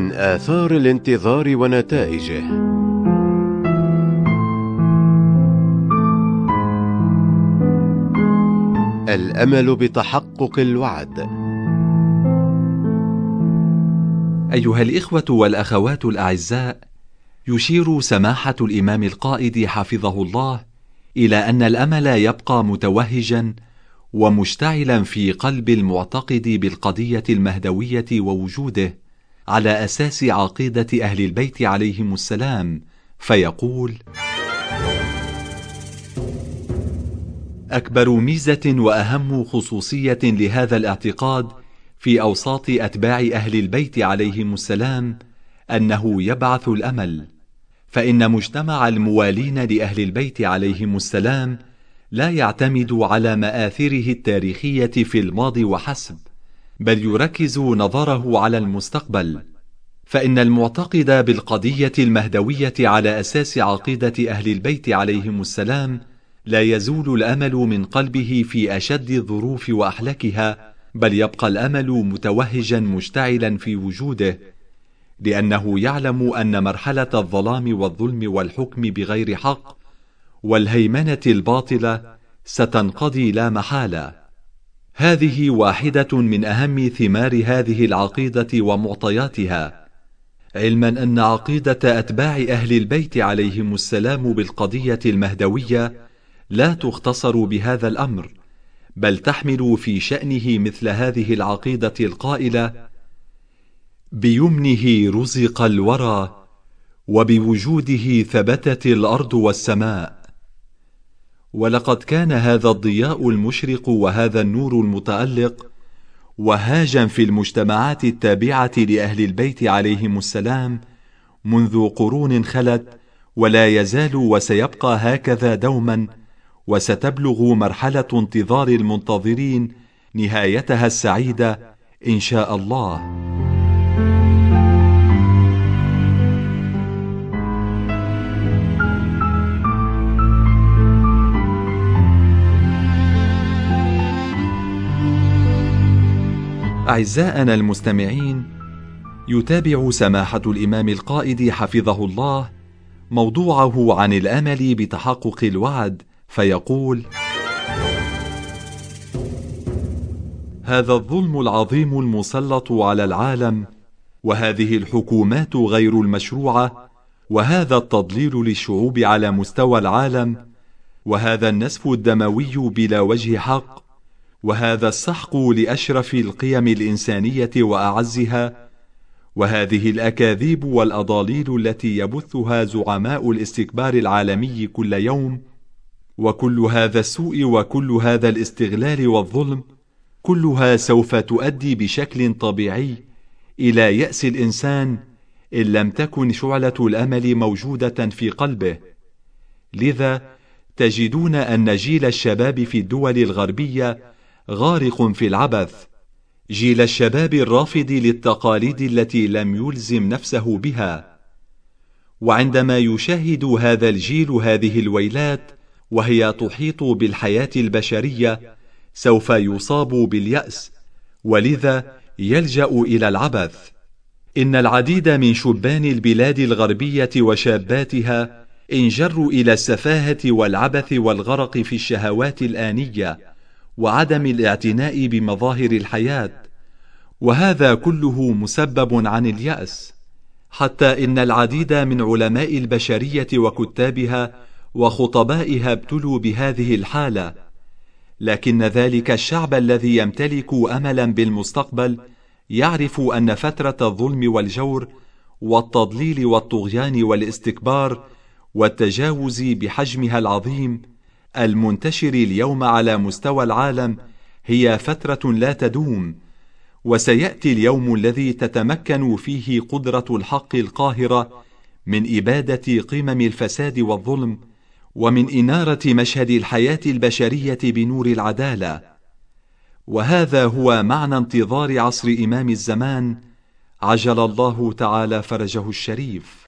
من آثار الانتظار ونتائجه. الأمل بتحقق الوعد. أيها الإخوة والأخوات الأعزاء، يشير سماحة الإمام القائد حفظه الله إلى أن الأمل يبقى متوهجا ومشتعلا في قلب المعتقد بالقضية المهدوية ووجوده على أساس عقيدة أهل البيت عليهم السلام، فيقول: أكبر ميزة وأهم خصوصية لهذا الاعتقاد في أوساط أتباع أهل البيت عليهم السلام أنه يبعث الأمل، فإن مجتمع الموالين لأهل البيت عليهم السلام لا يعتمد على مآثره التاريخية في الماضي وحسب، بل يركز نظره على المستقبل، فإن المعتقد بالقضية المهدوية على أساس عقيدة أهل البيت عليهم السلام لا يزول الأمل من قلبه في أشد الظروف وأحلكها، بل يبقى الأمل متوهجا مشتعلا في وجوده، لأنه يعلم أن مرحلة الظلام والظلم والحكم بغير حق والهيمنة الباطلة ستنقضي لا محالة. هذه واحدة من أهم ثمار هذه العقيدة ومعطياتها، علما أن عقيدة أتباع أهل البيت عليهم السلام بالقضية المهدوية لا تختصر بهذا الأمر، بل تحمل في شأنه مثل هذه العقيدة القائلة: بيمنه رزق الورى وبوجوده ثبتت الأرض والسماء. ولقد كان هذا الضياء المشرق وهذا النور المتألق وهاجا في المجتمعات التابعة لأهل البيت عليهم السلام منذ قرون خلت، ولا يزال وسيبقى هكذا دوما، وستبلغ مرحلة انتظار المنتظرين نهايتها السعيدة إن شاء الله. أعزائنا المستمعين، يتابع سماحة الإمام القائد حفظه الله موضوعه عن الأمل بتحقق الوعد، فيقول: هذا الظلم العظيم المسلط على العالم، وهذه الحكومات غير المشروعة، وهذا التضليل للشعوب على مستوى العالم، وهذا النسف الدموي بلا وجه حق، وهذا السحق لأشرف القيم الإنسانية وأعزها، وهذه الأكاذيب والأضاليل التي يبثها زعماء الاستكبار العالمي كل يوم، وكل هذا السوء وكل هذا الاستغلال والظلم، كلها سوف تؤدي بشكل طبيعي إلى يأس الإنسان إن لم تكن شعلة الأمل موجودة في قلبه. لذا تجدون أن جيل الشباب في الدول الغربية غارق في العبث، جيل الشباب الرافض للتقاليد التي لم يلزم نفسه بها. وعندما يشاهد هذا الجيل هذه الويلات وهي تحيط بالحياة البشرية، سوف يصاب باليأس، ولذا يلجأ إلى العبث. إن العديد من شبان البلاد الغربية وشاباتها انجروا إلى السفاهة والعبث والغرق في الشهوات الآنية وعدم الاعتناء بمظاهر الحياة، وهذا كله مسبب عن اليأس، حتى إن العديد من علماء البشرية وكتابها وخطبائها ابتلوا بهذه الحالة. لكن ذلك الشعب الذي يمتلك أملا بالمستقبل يعرف أن فترة الظلم والجور والتضليل والطغيان والاستكبار والتجاوز بحجمها العظيم المنتشر اليوم على مستوى العالم هي فترة لا تدوم، وسيأتي اليوم الذي تتمكن فيه قدرة الحق القاهرة من إبادة قمم الفساد والظلم، ومن إنارة مشهد الحياة البشرية بنور العدالة. وهذا هو معنى انتظار عصر إمام الزمان عجل الله تعالى فرجه الشريف.